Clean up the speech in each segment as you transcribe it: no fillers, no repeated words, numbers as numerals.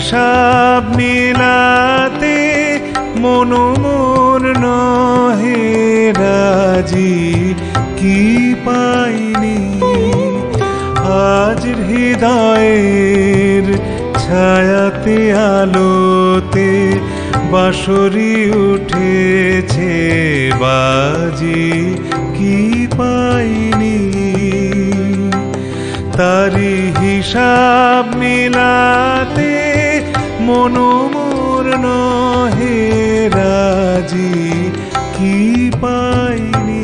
হিসাব মিলাতে মনো মোর নহে রাজি, কি পাইনি আজ হৃদয়ের ছায়াতে আলোতে বাঁশরি উঠেছে বাজি, কি পাইনি তারি হিসাব মিলাতে মনো মোর নহে রাজি, কি পাইনি।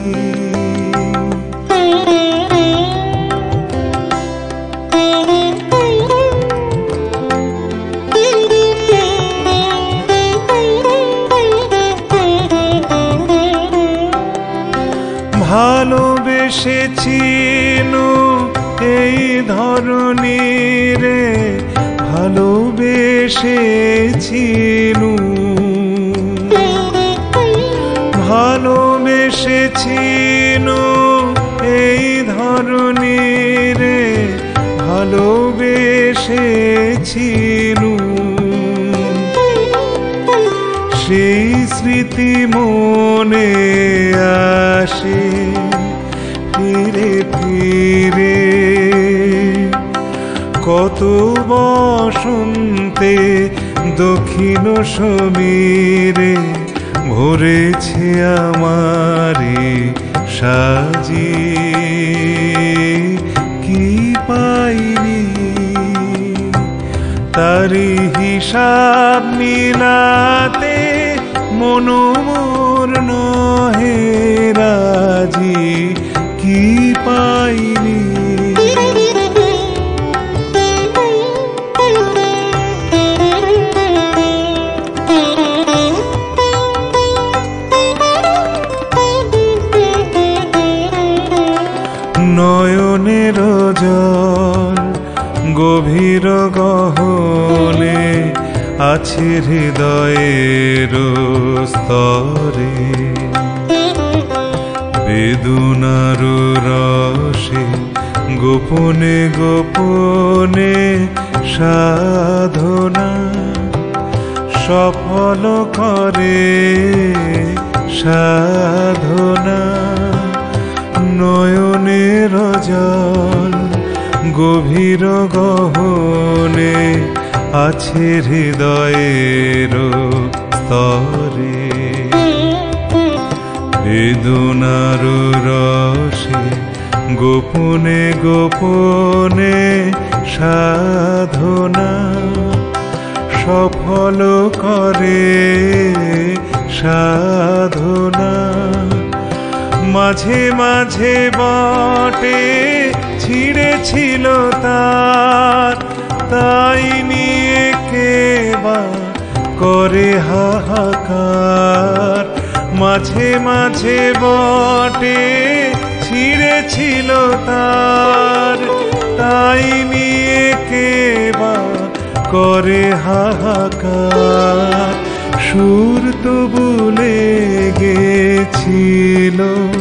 ভালোবেসেছিনু এই ধরনীরে, ভালোবেসেছিনু ভালোবেসেছিনু এই ধরনীরে, ভালোবেসেছিনু সেই স্মৃতি মনে আসে ফিরে ফিরে, কত বসন্তে দক্ষিণ সমীরে ভরেছে আমারে সাজি, কি পাইনি তারি হিসাব মিলাতে মনো মোর নহে রাজি, কি পাইনি। নয়নের জল গভীর গহনে আছে হৃদয়ের স্তরে, বেদনার রসে গোপনে গোপনে সাধনা সফল করে সাধনা। নয়নের জল গভীর গহনে আছে হৃদয়ের স্তরে, বেদনার রসে গোপনে গোপনে সাধনা সফল করে সাধনা। মাঝে মাঝে বটে ছিঁড়েছিল তার, তাই নিয়ে কেবা করে হাহাকার। মাঝে মাঝে বটে ছিঁড়েছিল তার, তাই নিয়ে কেবা করে হাহাকার। সুর তবু লেগেছিল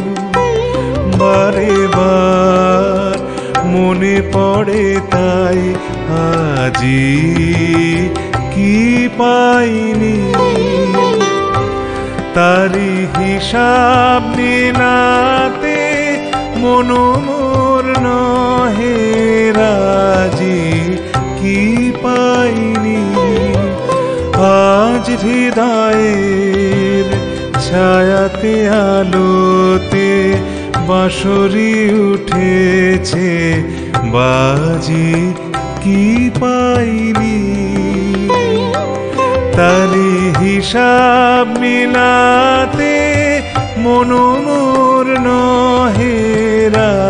বারে বার, মনে পড়ে তাই আজি, কি পাইনি তারি হিসাব মিলাতে মনো মোর নহে রাজি, কি পাইনি আজ হৃদয়ের ছায়াতে আলোতে বাঁশরি উঠেছে বাজি, কি পাইনি তারি হিসাব মিলাতে মনো মোর নহে রাজি।